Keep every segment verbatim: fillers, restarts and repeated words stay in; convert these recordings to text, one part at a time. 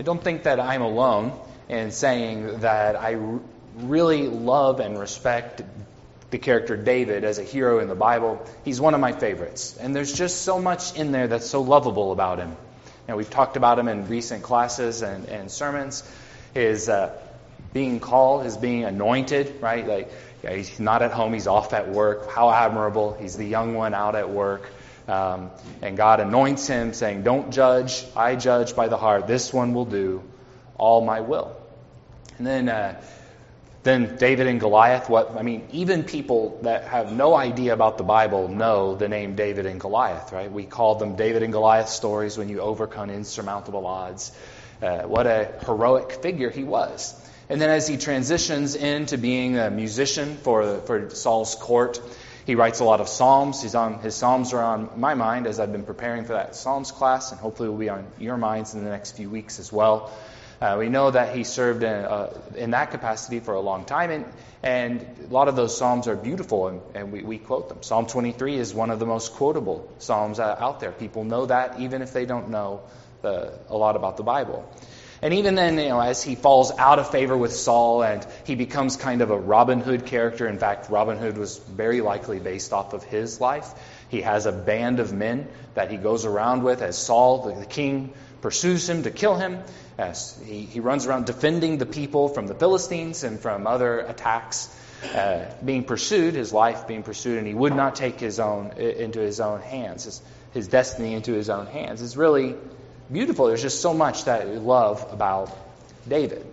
I don't think that I'm alone in saying that I r- really love and respect the character David as a hero in the Bible. He's one of my favorites. And there's just so much in there that's so lovable about him. And we've talked about him in recent classes and, and sermons. His uh, being called, his being anointed, right? Like, yeah, he's not at home, he's off at work. How admirable. He's the young one out at work. Um, and God anoints him, saying, don't judge, I judge by the heart. This one will do all my will. And then uh, then David and Goliath, what I mean, even people that have no idea about the Bible know the name David and Goliath, right? We call them David and Goliath stories when you overcome insurmountable odds. Uh, what a heroic figure he was. And then as he transitions into being a musician for, for Saul's court, he writes a lot of psalms. He's on his psalms are on my mind as I've been preparing for that psalms class, and hopefully will be on your minds in the next few weeks as well. Uh, we know that he served in, uh, in that capacity for a long time, and, and a lot of those psalms are beautiful, and, and we, we quote them. Psalm twenty-three is one of the most quotable psalms uh, out there. People know that even if they don't know the, a lot about the Bible. And even then, you know, as he falls out of favor with Saul and he becomes kind of a Robin Hood character. In fact, Robin Hood was very likely based off of his life. He has a band of men that he goes around with as Saul, the, the king, pursues him to kill him. As he, he runs around defending the people from the Philistines and from other attacks, uh, being pursued, his life being pursued, and he would not take his own into his own hands, his, his destiny into his own hands. It's really beautiful. There's just so much that we love about David.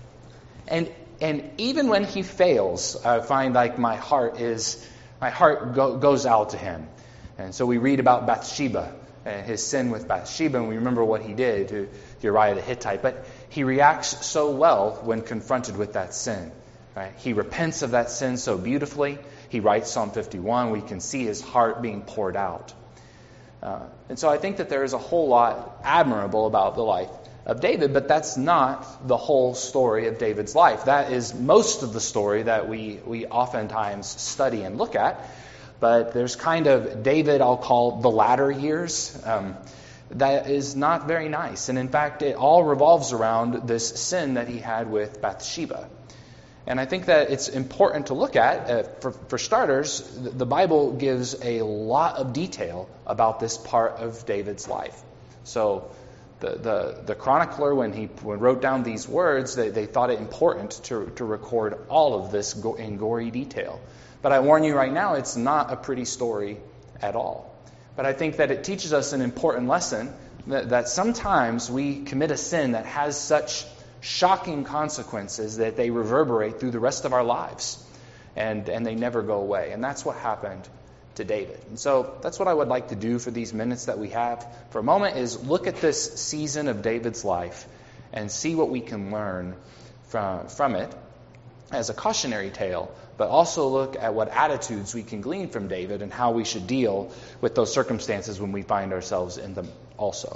And and even when he fails, I find like my heart is my heart go, goes out to him. And so we read about Bathsheba and his sin with Bathsheba, and we remember what he did to Uriah the Hittite. But he reacts so well when confronted with that sin. Right? He repents of that sin so beautifully. He writes Psalm fifty-one. We can see his heart being poured out. Uh, and so I think that there is a whole lot admirable about the life of David, but that's not the whole story of David's life. That is most of the story that we, we oftentimes study and look at. But there's kind of David, I'll call the latter years, um, that is not very nice. And in fact, it all revolves around this sin that he had with Bathsheba. And I think that it's important to look at, uh, for, for starters, the Bible gives a lot of detail about this part of David's life. So the the, the chronicler, when he when wrote down these words, they, they thought it important to, to record all of this go- in gory detail. But I warn you right now, it's not a pretty story at all. But I think that it teaches us an important lesson, that, that sometimes we commit a sin that has such shocking consequences that they reverberate through the rest of our lives, and and they never go away. And that's what happened to David. And so that's what I would like to do for these minutes that we have for a moment, is look at this season of David's life and see what we can learn from from it as a cautionary tale, but also look at what attitudes we can glean from David and how we should deal with those circumstances when we find ourselves in them also.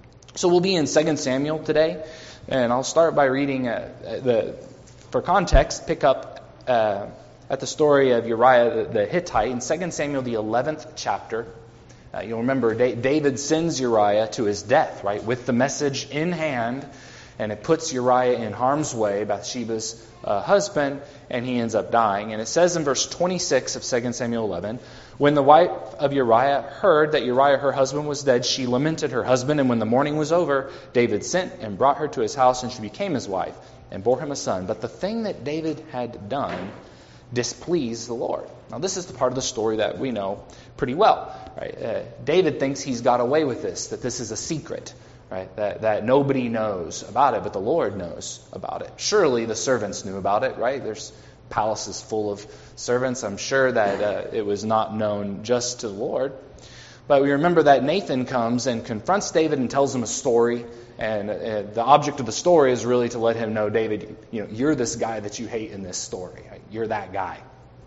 So we'll be in Second Samuel today. And I'll start by reading, uh, the, for context, pick up uh, at the story of Uriah the, the Hittite in Second Samuel, the eleventh chapter. Uh, you'll remember da- David sends Uriah to his death, right, with the message in hand, and it puts Uriah in harm's way, Bathsheba's uh, husband, and he ends up dying. And it says in verse twenty-six of Second Samuel eleven, when the wife of Uriah heard that Uriah, her husband, was dead, she lamented her husband, and when the mourning was over, David sent and brought her to his house, and she became his wife, and bore him a son. But the thing that David had done displeased the Lord. Now, this is the part of the story that we know pretty well. Right? Uh, David thinks he's got away with this, that this is a secret, right? That that nobody knows about it, but the Lord knows about it. Surely the servants knew about it, right? There's palaces full of servants. I'm sure that uh, it was not known just to the Lord. But we remember that Nathan comes and confronts David and tells him a story. And uh, the object of the story is really to let him know, David, you know, you're this guy that you hate in this story. Right? You're that guy.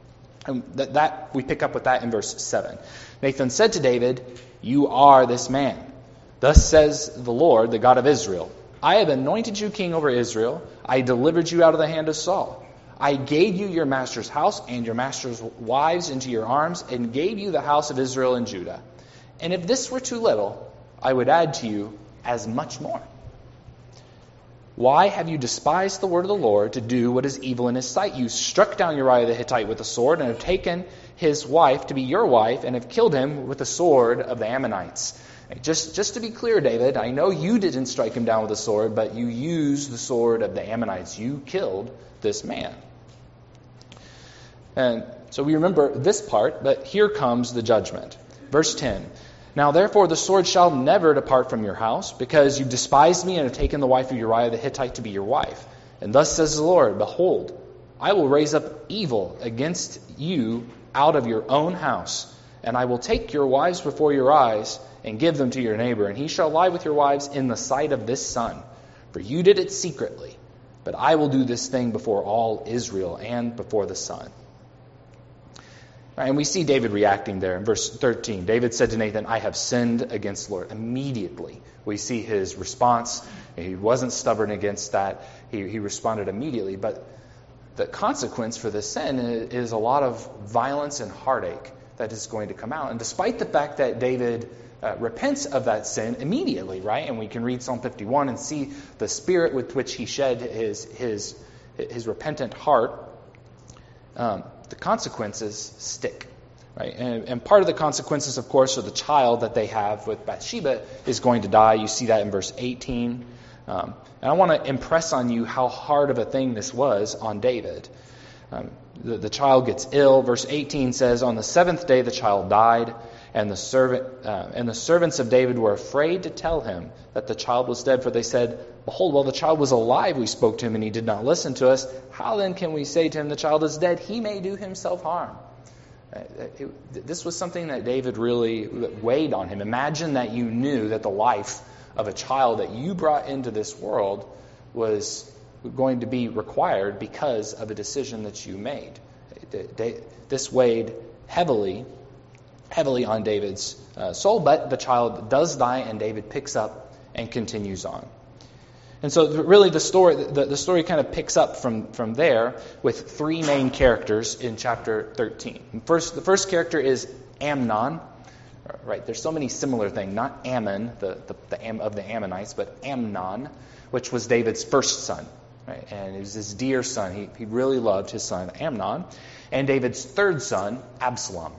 And that, that we pick up with that in verse seven. Nathan said to David, you are this man. Thus says the Lord, the God of Israel, I have anointed you king over Israel. I delivered you out of the hand of Saul. I gave you your master's house and your master's wives into your arms, and gave you the house of Israel and Judah. And if this were too little, I would add to you as much more. Why have you despised the word of the Lord to do what is evil in his sight? You struck down Uriah the Hittite with a sword and have taken his wife to be your wife and have killed him with the sword of the Ammonites. Just, just to be clear, David, I know you didn't strike him down with a sword, but you used the sword of the Ammonites. You killed this man. And so we remember this part, but here comes the judgment. Verse ten. Now therefore the sword shall never depart from your house, because you despised me and have taken the wife of Uriah the Hittite to be your wife. And thus says the Lord, behold, I will raise up evil against you out of your own house, and I will take your wives before your eyes and give them to your neighbor, and he shall lie with your wives in the sight of this sun. For you did it secretly, but I will do this thing before all Israel and before the sun. And we see David reacting there in verse thirteen. David said to Nathan, I have sinned against the Lord. Immediately, we see his response. He wasn't stubborn against that. He, he responded immediately. But the consequence for this sin is a lot of violence and heartache that is going to come out. And despite the fact that David uh, repents of that sin immediately, right? And we can read Psalm fifty-one and see the spirit with which he shed his, his, his repentant heart. Um, the consequences stick, right? And, and part of the consequences, of course, are the child that they have with Bathsheba is going to die. You see that in verse eighteen. Um, and I want to impress on you how hard of a thing this was on David. Um, the, the child gets ill. Verse eighteen says, on the seventh day the child died, and the servant uh, and the servants of David were afraid to tell him that the child was dead, for they said, behold, while the child was alive, we spoke to him, and he did not listen to us. How then can we say to him, the child is dead? He may do himself harm. It, it, this was something that David really weighed on him. Imagine that you knew that the life of a child that you brought into this world was going to be required because of a decision that you made. This weighed heavily, heavily on David's uh, soul, but the child does die, and David picks up and continues on. And so really the story the, the story kind of picks up from, from there with three main characters in chapter thirteen. First, the first character is Amnon. Right, there's so many similar things. Not Ammon, the, the, the Am, of the Ammonites, but Amnon, which was David's first son. Right? And he was his dear son. He, he really loved his son Amnon. And David's third son, Absalom.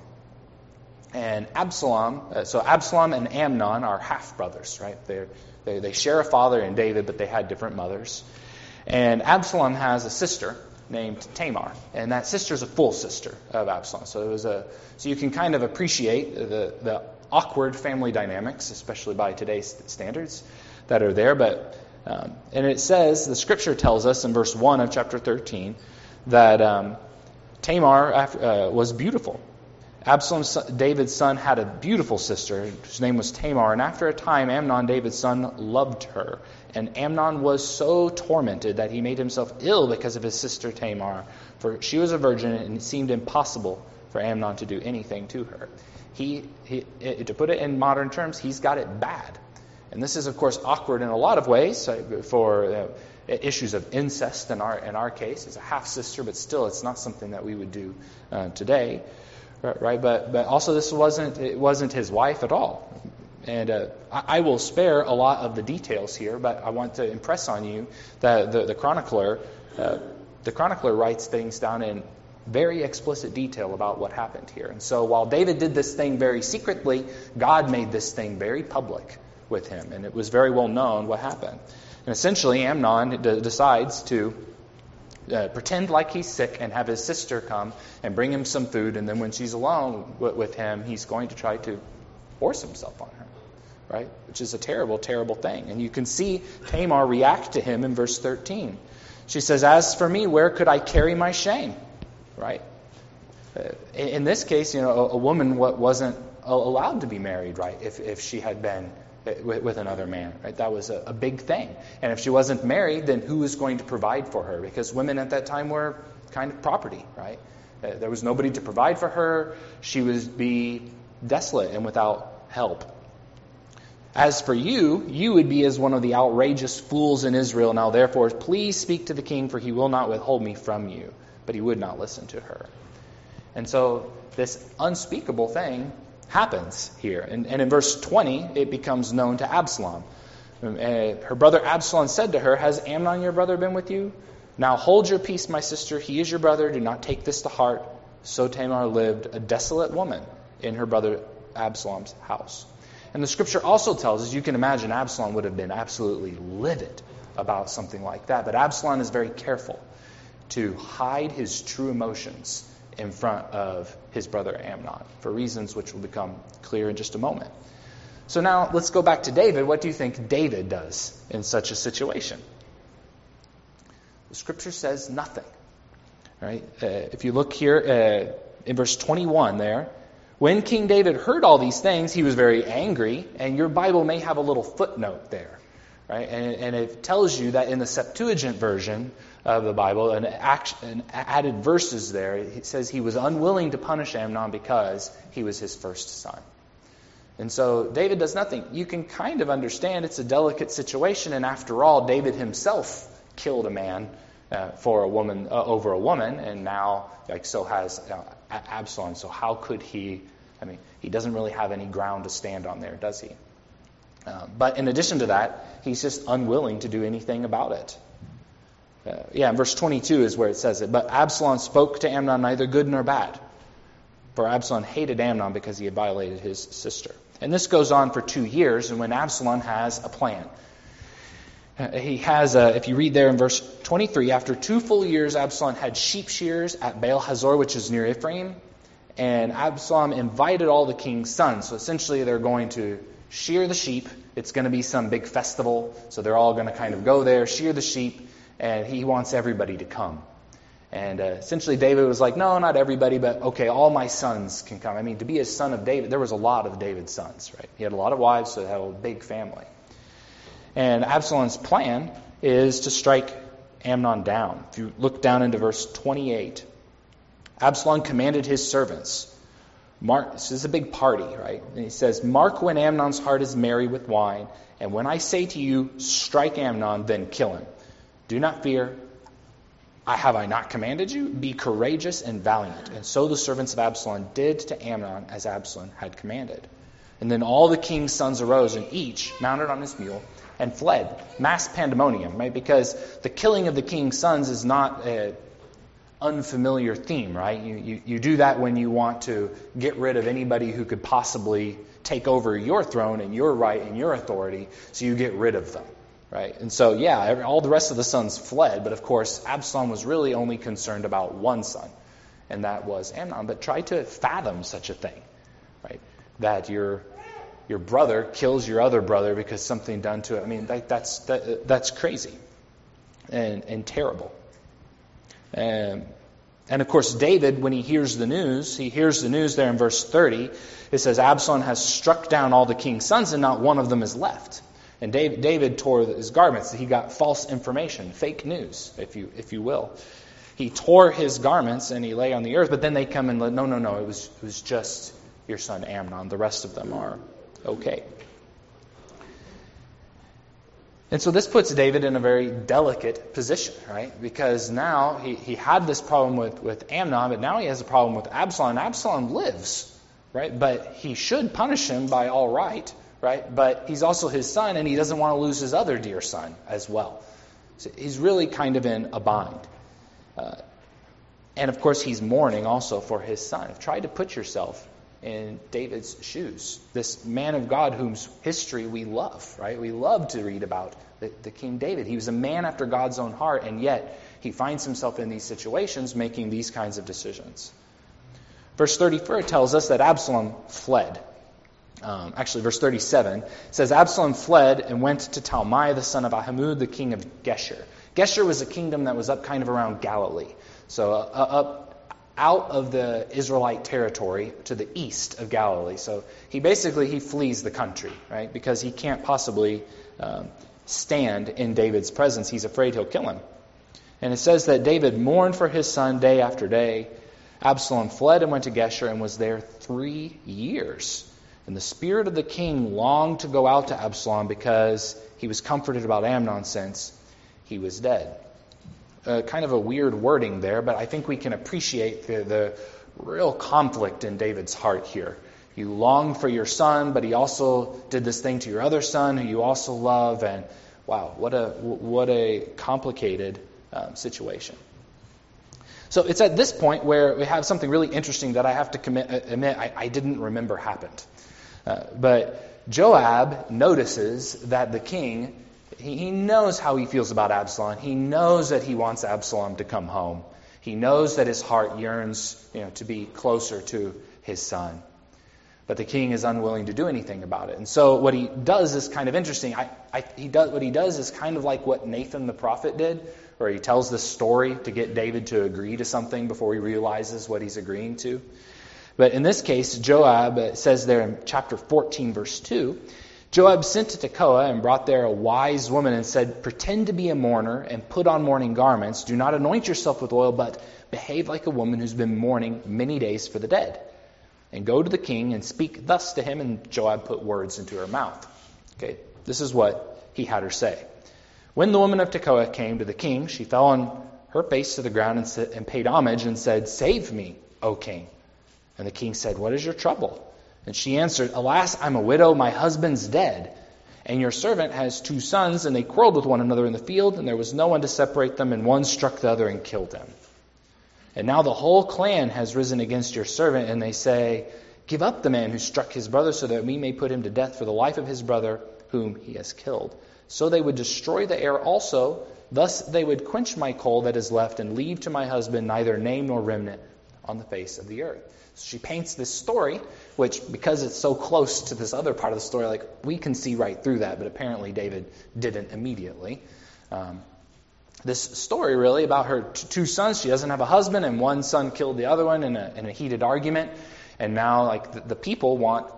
And Absalom, uh, so Absalom and Amnon are half-brothers, right? They're, they they share a father in David, but they had different mothers. And Absalom has a sister named Tamar, and that sister's a full sister of Absalom. So it was a so you can kind of appreciate the the awkward family dynamics, especially by today's standards, that are there. But um, and it says, the scripture tells us in verse one of chapter thirteen that um, Tamar uh, was beautiful. Absalom, David's son, had a beautiful sister whose name was Tamar, and after a time Amnon, David's son, loved her. And Amnon was so tormented that he made himself ill because of his sister Tamar, for she was a virgin, and it seemed impossible for Amnon to do anything to her. He, he to put it in modern terms, he's got it bad. And this is, of course, awkward in a lot of ways for uh, issues of incest in our in our case. It's a half-sister, but still it's not something that we would do uh, today. Right, but but also this wasn't it wasn't his wife at all, and uh, I, I will spare a lot of the details here, but I want to impress on you that the the chronicler uh, the chronicler writes things down in very explicit detail about what happened here. And so while David did this thing very secretly, God made this thing very public with him, and it was very well known what happened. And essentially, Amnon d- decides to Uh, pretend like he's sick and have his sister come and bring him some food, and then when she's alone w- with him, he's going to try to force himself on her, right? Which is a terrible, terrible thing. And you can see Tamar react to him in verse thirteen. She says, "As for me, where could I carry my shame?" Right? Uh, in, in this case, you know, a, a woman wasn't allowed to be married, right? If if she had been With, with another man, right? That was a, a big thing. And if she wasn't married, then who was going to provide for her? Because women at that time were kind of property, right? Uh, there was nobody to provide for her. She would be desolate and without help. As for you, you would be as one of the outrageous fools in Israel. Now therefore, please speak to the king, for he will not withhold me from you. But he would not listen to her. And so this unspeakable thing happens here. And, and in verse twenty, it becomes known to Absalom. And her brother Absalom said to her, "Has Amnon your brother been with you? Now hold your peace, my sister. He is your brother. Do not take this to heart." So Tamar lived a desolate woman in her brother Absalom's house. And the scripture also tells us, you can imagine Absalom would have been absolutely livid about something like that. But Absalom is very careful to hide his true emotions in front of his brother Amnon, for reasons which will become clear in just a moment. So now let's go back to David. What do you think David does in such a situation? The scripture says nothing. Right? Uh, if you look here uh, in verse twenty-one there, when King David heard all these things, he was very angry, and your Bible may have a little footnote there. Right? And, and it tells you that in the Septuagint version of the Bible, an, act, an added verses there, it says he was unwilling to punish Amnon because he was his first son. And so David does nothing. You can kind of understand it's a delicate situation, and after all, David himself killed a man uh, for a woman uh, over a woman, and now like so has uh, Absalom. So how could he? I mean, he doesn't really have any ground to stand on there, does he? Uh, but in addition to that, he's just unwilling to do anything about it. Uh, yeah, in verse twenty-two is where it says it. But Absalom spoke to Amnon neither good nor bad. For Absalom hated Amnon because he had violated his sister. And this goes on for two years, and when Absalom has a plan. Uh, he has, a, if you read there in verse twenty-three, after two full years, Absalom had sheep shears at Baal Hazor, which is near Ephraim. And Absalom invited all the king's sons. So essentially they're going to shear the sheep. It's going to be some big festival. So they're all going to kind of go there, shear the sheep. And he wants everybody to come. And uh, essentially David was like, no, not everybody, but okay, all my sons can come. I mean, to be a son of David, there was a lot of David's sons, right? He had a lot of wives, so he had a big family. And Absalom's plan is to strike Amnon down. If you look down into verse twenty-eight, Absalom commanded his servants. Mark, this is a big party, right? And he says, mark when Amnon's heart is merry with wine, and when I say to you, strike Amnon, then kill him. Do not fear. I have I not commanded you? Be courageous and valiant. And so the servants of Absalom did to Amnon as Absalom had commanded. And then all the king's sons arose, and each mounted on his mule and fled. Mass pandemonium, right? Because the killing of the king's sons is not an unfamiliar theme, right? You, you, you do that when you want to get rid of anybody who could possibly take over your throne and your right and your authority, so you get rid of them. Right? And so, yeah, all the rest of the sons fled, but of course, Absalom was really only concerned about one son, and that was Amnon. But try to fathom such a thing, right? That your your brother kills your other brother because something done to it. I mean, that, that's that, that's crazy and and terrible. And and of course, David, when he hears the news, he hears the news there in verse thirty. It says Absalom has struck down all the king's sons, and not one of them is left. And David, David tore his garments. He got false information, fake news, if you if you will. He tore his garments and he lay on the earth. But then they come and let, no, no, no. It was it was just your son Amnon. The rest of them are okay. And so this puts David in a very delicate position, right? Because now he, he had this problem with, with Amnon, but now he has a problem with Absalom. Absalom lives, right? But he should punish him by all right. Right? But he's also his son, and he doesn't want to lose his other dear son as well. So he's really kind of in a bind. Uh, and of course, he's mourning also for his son. Try to put yourself in David's shoes. This man of God whose history we love, right? We love to read about the, the King David. He was a man after God's own heart, and yet he finds himself in these situations making these kinds of decisions. Verse thirty-four tells us that Absalom fled. Um, actually, verse thirty-seven says, Absalom fled and went to Talmai, the son of Ahimud, the king of Geshur. Geshur was a kingdom that was up kind of around Galilee. So uh, up out of the Israelite territory to the east of Galilee. So he basically, he flees the country, right? Because he can't possibly um, stand in David's presence. He's afraid he'll kill him. And it says that David mourned for his son day after day. Absalom fled and went to Geshur and was there three years. And the spirit of the king longed to go out to Absalom because he was comforted about Amnon since he was dead. Uh, kind of a weird wording there, but I think we can appreciate the, the real conflict in David's heart here. you long for your son, but he also did this thing to your other son who you also love. And wow, what a what a complicated um, situation. So it's at this point where we have something really interesting that I have to commit, admit I, I didn't remember happened. Uh, but Joab notices that the king, he, he knows how he feels about Absalom. He knows that he wants Absalom to come home. He knows that his heart yearns, you know, to be closer to his son. But the king is unwilling to do anything about it. And so what he does is kind of interesting. I, I, he does, what he does is kind of like what Nathan the prophet did, where he tells this story to get David to agree to something before he realizes what he's agreeing to. But in this case, Joab, it says there in chapter fourteen, verse two, Joab sent to Tekoa and brought there a wise woman and said, pretend to be a mourner and put on mourning garments. Do not anoint yourself with oil, but behave like a woman who's been mourning many days for the dead. And go to the king and speak thus to him. And Joab put words into her mouth. Okay, this is what he had her say. When the woman of Tekoa came to the king, she fell on her face to the ground and, said, and paid homage and said, save me, O king. And the king said, what is your trouble? And she answered, alas, I'm a widow, my husband's dead. And your servant has two sons, and they quarreled with one another in the field, and there was no one to separate them, and one struck the other and killed him. And now the whole clan has risen against your servant, and they say, give up the man who struck his brother, so that we may put him to death for the life of his brother, whom he has killed. So they would destroy the heir also. Thus they would quench my coal that is left, and leave to my husband neither name nor remnant on the face of the earth. So she paints this story, which, because it's so close to this other part of the story, like we can see right through that, but apparently David didn't immediately. Um, this story really about her t- two sons. She doesn't have a husband, and one son killed the other one in a, in a heated argument. And now, like the, the people want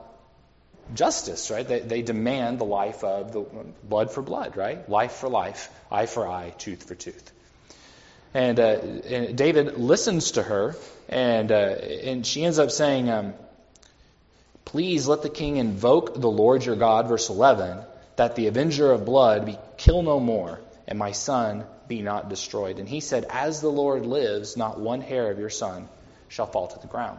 justice, right? They, they demand the life of the blood for blood, right? Life for life, eye for eye, tooth for tooth. And, uh, and David listens to her, and uh, and she ends up saying, um, please let the king invoke the Lord your God, verse eleven, that the avenger of blood be kill no more, and my son be not destroyed. And he said, as the Lord lives, not one hair of your son shall fall to the ground.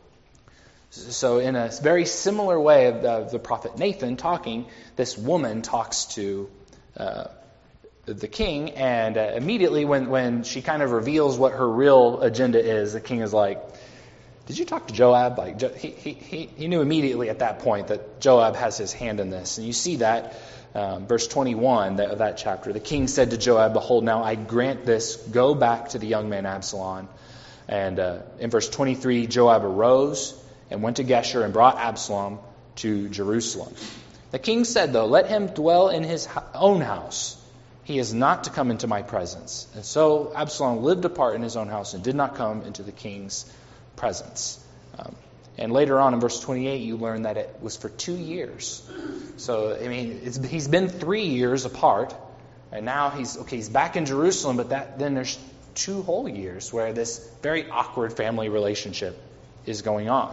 So in a very similar way of the, the prophet Nathan talking, this woman talks to uh, the king, and uh, immediately when, when she kind of reveals what her real agenda is, the king is like, did you talk to Joab? Like he, he, he knew immediately at that point that Joab has his hand in this. And you see that, um, verse twenty-one of that chapter. The king said to Joab, behold, now I grant this, go back to the young man Absalom. And uh, in verse twenty-three, Joab arose and went to Geshur and brought Absalom to Jerusalem. The king said, though, let him dwell in his own house. He is not to come into my presence. And so Absalom lived apart in his own house and did not come into the king's presence. Um, and later on in verse twenty-eight, you learn that it was for two years. So, I mean, it's, he's been three years apart, and now he's, okay, he's back in Jerusalem, but that then there's two whole years where this very awkward family relationship is going on.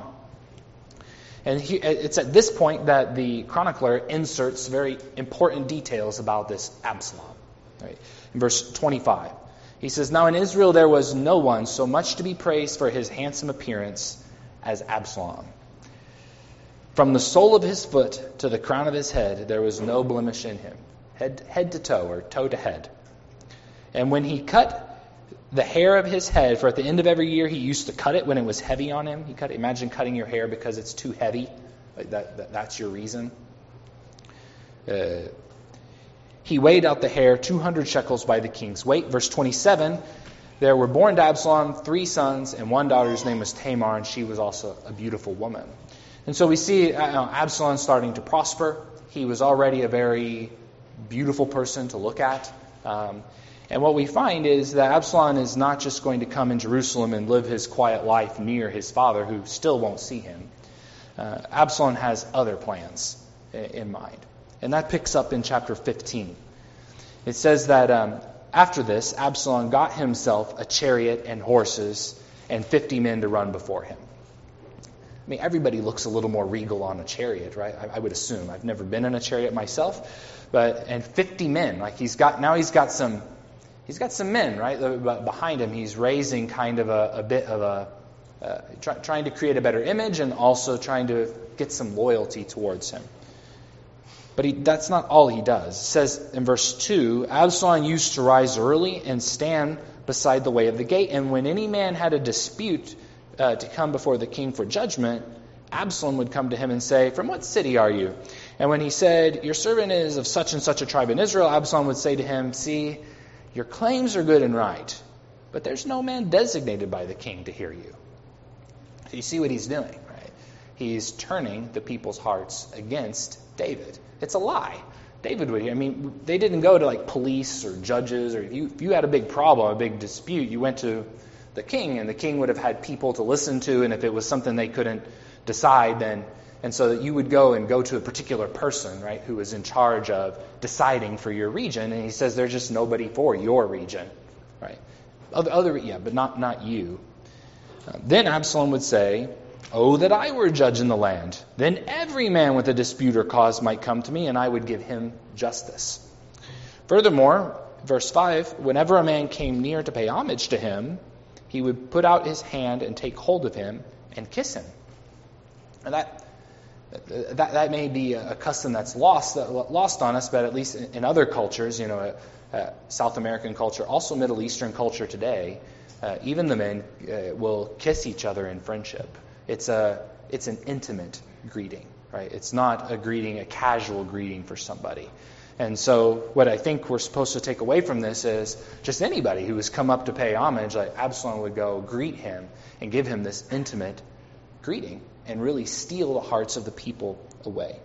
And he, it's at this point that the chronicler inserts very important details about this Absalom. Right? In verse twenty-five, he says, now in Israel there was no one so much to be praised for his handsome appearance as Absalom. From the sole of his foot to the crown of his head, there was no blemish in him, head, head to toe or toe to head. And when he cut the hair of his head, for at the end of every year he used to cut it when it was heavy on him. He cut it. Imagine cutting your hair because it's too heavy. Like that, that that's your reason. Uh, he weighed out the hair two hundred shekels by the king's weight. Verse twenty-seven, there were born to Absalom three sons and one daughter whose name was Tamar, and she was also a beautiful woman. And so we see uh, Absalom starting to prosper. He was already a very beautiful person to look at. Um, and what we find is that Absalom is not just going to come in Jerusalem and live his quiet life near his father, who still won't see him. Uh, Absalom has other plans in mind. And that picks up in chapter fifteen. It says that um, after this, Absalom got himself a chariot and horses and fifty men to run before him. I mean, everybody looks a little more regal on a chariot, right? I, I would assume. I've never been in a chariot myself, but and fifty men. Like he's got now, he's got some, he's got some men, right? Behind him, he's raising kind of a, a bit of a uh, try, trying to create a better image and also trying to get some loyalty towards him. But he, that's not all he does. It says in verse two, Absalom used to rise early and stand beside the way of the gate. And when any man had a dispute uh, to come before the king for judgment, Absalom would come to him and say, "From what city are you?" And when he said, "Your servant is of such and such a tribe in Israel," Absalom would say to him, "See, your claims are good and right, but there's no man designated by the king to hear you." So you see what he's doing, right? He's turning the people's hearts against David. It's a lie. David would hear. I mean, they didn't go to like police or judges, or if you, if you had a big problem, a big dispute, you went to the king, and the king would have had people to listen to, and if it was something they couldn't decide, then, and so that you would go and go to a particular person, right, who was in charge of deciding for your region, and he says there's just nobody for your region, right? Other, other yeah, but not, not you. Uh, then Absalom would say, "Oh, that I were a judge in the land. Then every man with a dispute or cause might come to me, and I would give him justice." Furthermore, verse five, whenever a man came near to pay homage to him, he would put out his hand and take hold of him and kiss him. And that, that, that may be a custom that's lost lost on us, but at least in other cultures, you know, uh, uh, South American culture, also Middle Eastern culture today, uh, even the men uh, will kiss each other in friendship. It's a it's an intimate greeting, right? It's not a greeting, a casual greeting for somebody. And so what I think we're supposed to take away from this is just anybody who has come up to pay homage, like Absalom would go greet him and give him this intimate greeting and really steal the hearts of the people away.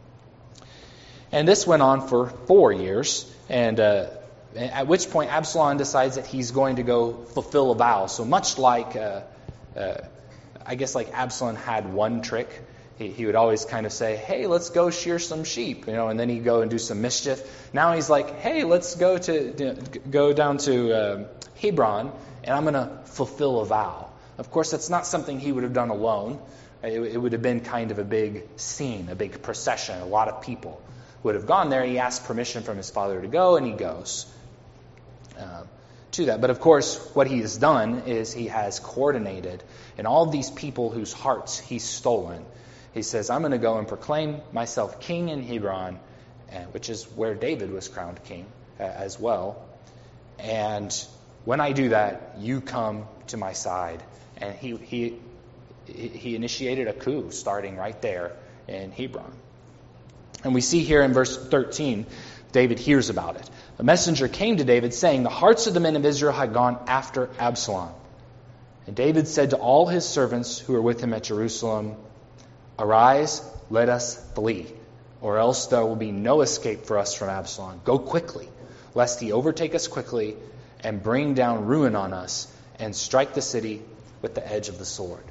And this went on for four years, and uh, at which point Absalom decides that he's going to go fulfill a vow. So much like, uh, uh, I guess like Absalom had one trick. He, he would always kind of say, "Hey, let's go shear some sheep," you know, and then he'd go and do some mischief. Now he's like, "Hey, let's go to you know, go down to uh, Hebron, and I'm going to fulfill a vow." Of course, that's not something he would have done alone. It, it would have been kind of a big scene, a big procession. A lot of people would have gone there. He asked permission from his father to go, and he goes uh, to that. But of course, what he has done is he has coordinated, and all these people whose hearts he's stolen, he says, "I'm going to go and proclaim myself king in Hebron," uh, which is where David was crowned king uh, as well. "And when I do that, you come to my side." And he he he initiated a coup starting right there in Hebron. And we see here in verse thirteen, David hears about it. A messenger came to David saying, "The hearts of the men of Israel had gone after Absalom." And David said to all his servants who were with him at Jerusalem, "Arise, let us flee, or else there will be no escape for us from Absalom. Go quickly, lest he overtake us quickly and bring down ruin on us and strike the city with the edge of the sword."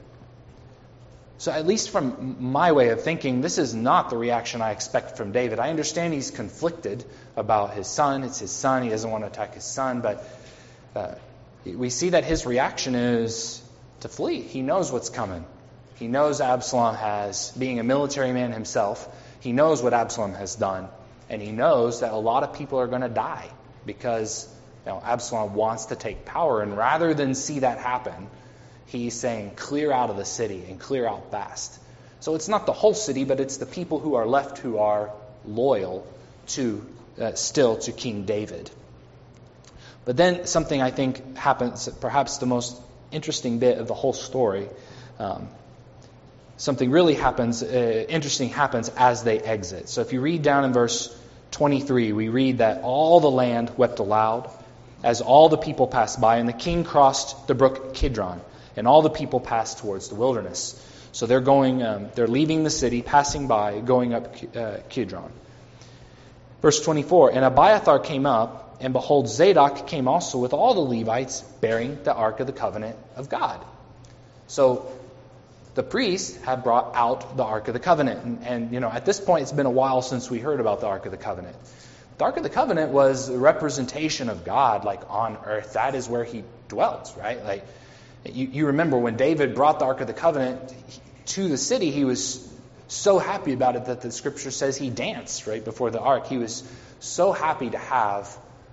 So at least from my way of thinking, this is not the reaction I expect from David. I understand he's conflicted about his son. It's his son. He doesn't want to attack his son. But uh, we see that his reaction is to flee. He knows what's coming. He knows Absalom has, being a military man himself, he knows what Absalom has done. And he knows that a lot of people are going to die because you know, Absalom wants to take power. And rather than see that happen, he's saying, clear out of the city and clear out fast. So it's not the whole city, but it's the people who are left who are loyal to, uh, still to King David. But then something I think happens, perhaps the most interesting bit of the whole story, um, something really happens, uh, interesting happens as they exit. So if you read down in verse twenty-three, we read that all the land wept aloud as all the people passed by, and the king crossed the brook Kidron, and all the people passed towards the wilderness. So they're going, um, they're leaving the city, passing by, going up uh, Kidron. Verse twenty-four, and Abiathar came up, and behold, Zadok came also with all the Levites, bearing the ark of the covenant of God. So the priests had brought out the Ark of the Covenant. And, and, you know, at this point, it's been a while since we heard about the Ark of the Covenant. The Ark of the Covenant was a representation of God, like on earth. That is where he dwelt, right? Like, you, you remember when David brought the Ark of the Covenant to the city, he was so happy about it that the scripture says he danced right before the Ark. He was so happy to have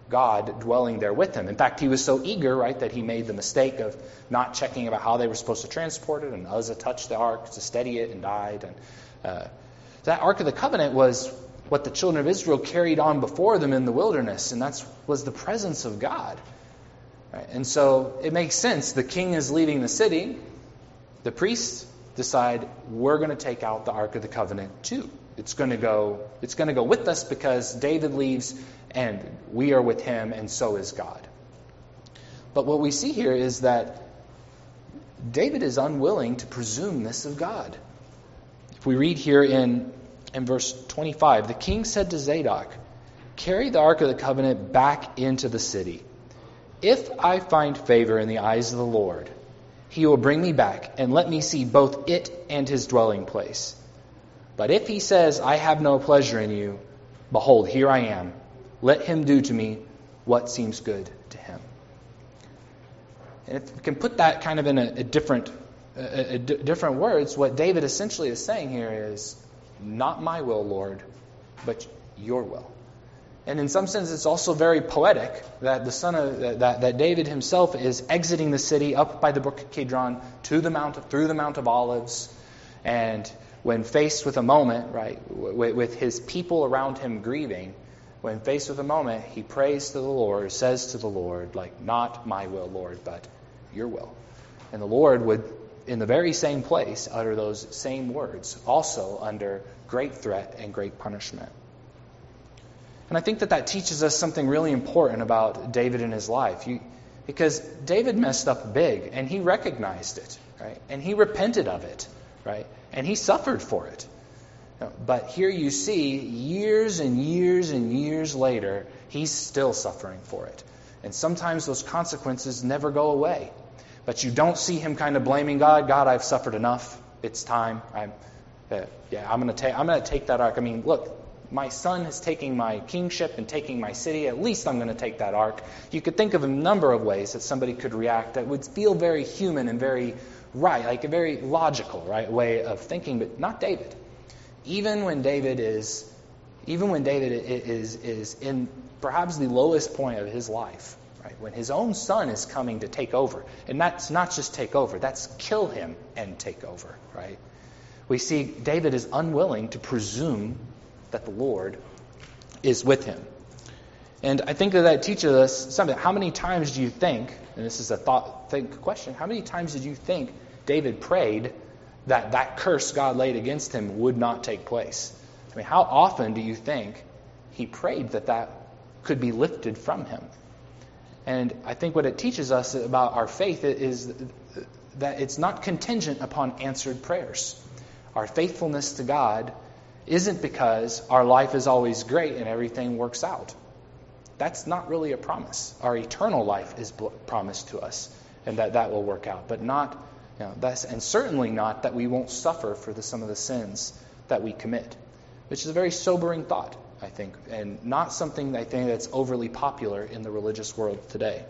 God dwelling there with him. In fact, he was so eager, right, that he made the mistake of not checking about how they were supposed to transport it, and Uzzah touched the ark to steady it and died. And uh, that Ark of the Covenant was what the children of Israel carried on before them in the wilderness, and that was the presence of God. Right? And so it makes sense. The king is leaving the city. The priests decide, we're going to take out the Ark of the Covenant too. It's going to go, it's going to go with us because David leaves and we are with him, and so is God. But what we see here is that David is unwilling to presume this of God. If we read here in, in verse twenty-five, the king said to Zadok, "Carry the Ark of the Covenant back into the city. If I find favor in the eyes of the Lord, he will bring me back and let me see both it and his dwelling place. But if he says, I have no pleasure in you, behold, here I am. Let him do to me what seems good to him." And if we can put that kind of in a, a different, a, a d- different words, what David essentially is saying here is, not my will, Lord, but your will. And in some sense, it's also very poetic that the son of that, that David himself is exiting the city up by the brook Kidron to the mount through the Mount of Olives, and when faced with a moment, right, with, with his people around him grieving, when faced with a moment, he prays to the Lord, says to the Lord, like, not my will, Lord, but your will. And the Lord would, in the very same place, utter those same words, also under great threat and great punishment. And I think that that teaches us something really important about David and his life. You, because David messed up big, and he recognized it, right? And he repented of it, right? And he suffered for it. But here you see, years and years and years later, he's still suffering for it. And sometimes those consequences never go away. But you don't see him kind of blaming God. God, I've suffered enough. It's time. I'm, uh, yeah, I'm going to take. I'm going to take that ark. I mean, look. My son is taking my kingship and taking my city. At least I'm going to take that ark. You could think of a number of ways that somebody could react that would feel very human and very right, like a very logical, right, way of thinking, but not David. Even when David is, even when David is is in perhaps the lowest point of his life, right, when his own son is coming to take over, and that's not just take over, that's kill him and take over, right? We see David is unwilling to presume that the Lord is with him. And I think that that teaches us something. How many times do you think, and this is a thought think question, how many times did you think David prayed that that curse God laid against him would not take place? I mean, how often do you think he prayed that that could be lifted from him? And I think what it teaches us about our faith is that it's not contingent upon answered prayers. Our faithfulness to God isn't because our life is always great and everything works out. That's not really a promise. Our eternal life is promised to us, and that that will work out. But not, you know, that's and certainly not that we won't suffer for the, some of the sins that we commit, which is a very sobering thought, I think, and not something I think that's overly popular in the religious world today.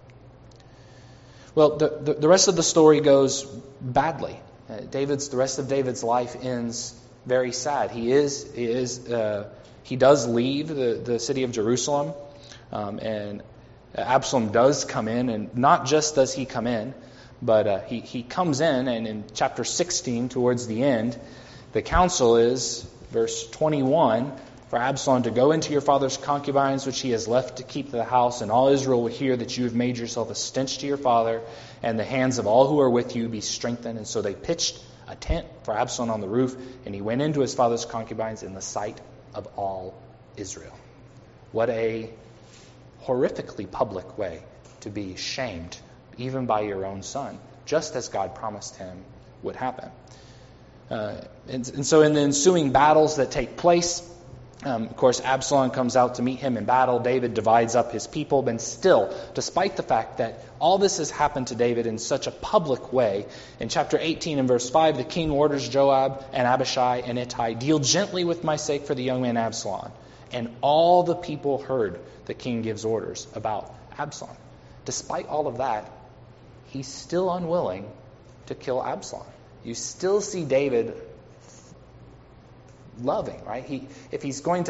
Well, the the, the rest of the story goes badly. Uh, David's the rest of David's life ends very sad. He is, he is, uh, he does leave the, the city of Jerusalem, um, and Absalom does come in, and not just does he come in, but uh, he he comes in, and in chapter sixteen, towards the end, the counsel is verse twenty-one: for Absalom to go into your father's concubines, which he has left to keep the house, and all Israel will hear that you have made yourself a stench to your father, and the hands of all who are with you be strengthened. And so they pitched a tent for Absalom on the roof, and he went into his father's concubines in the sight of all Israel. What a horrifically public way to be shamed, even by your own son, just as God promised him would happen. Uh, and, and so in the ensuing battles that take place, Um, of course, Absalom comes out to meet him in battle. David divides up his people. But still, despite the fact that all this has happened to David in such a public way, in chapter eighteen and verse five, the king orders Joab and Abishai and Ittai, deal gently with my sake for the young man Absalom. And all the people heard the king gives orders about Absalom. Despite all of that, he's still unwilling to kill Absalom. You still see David loving, right? He, if he's going to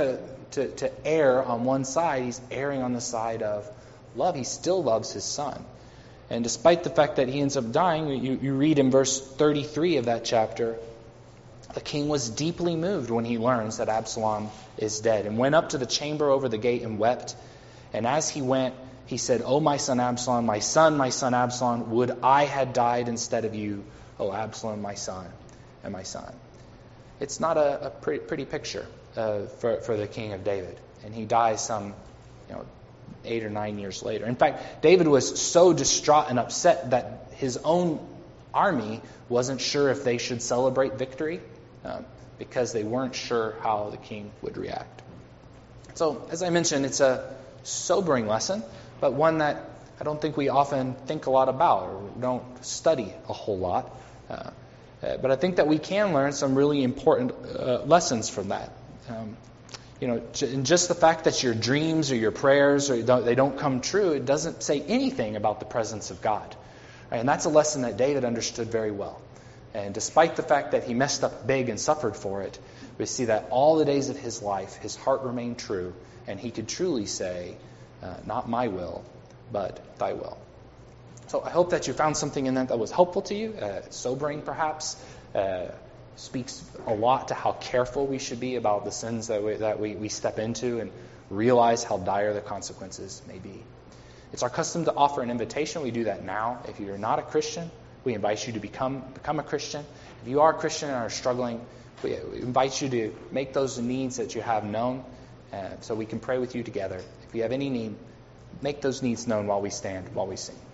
to, to err on one side, he's erring on the side of love. He still loves his son. And despite the fact that he ends up dying, you, you read in verse thirty-three of that chapter, the king was deeply moved when he learns that Absalom is dead, and went up to the chamber over the gate and wept. And as he went, he said, "O my son Absalom, my son, my son Absalom, would I had died instead of you, O Absalom, my son and my son." It's not a, a pretty, pretty picture uh, for, for the king of David. And he dies some, you know, eight or nine years later. In fact, David was so distraught and upset that his own army wasn't sure if they should celebrate victory um, because they weren't sure how the king would react. So, as I mentioned, it's a sobering lesson, but one that I don't think we often think a lot about or don't study a whole lot. Uh, uh, but I think that we can learn some really important uh, lessons from that. Um, You know, and just the fact that your dreams or your prayers or they don't come true, it doesn't say anything about the presence of God. And that's a lesson that David understood very well. And despite the fact that he messed up big and suffered for it, we see that all the days of his life, his heart remained true, and he could truly say, uh, "Not my will, but thy will." So I hope that you found something in that that was helpful to you, uh, sobering perhaps. Uh, speaks a lot to how careful we should be about the sins that we, that we, we step into and realize how dire the consequences may be. It's our custom to offer an invitation. We do that now. If you're not a Christian, we invite you to become become a Christian. If you are a Christian and are struggling, we invite you to make those needs that you have known uh, so we can pray with you together. If you have any need, make those needs known while we stand, while we sing.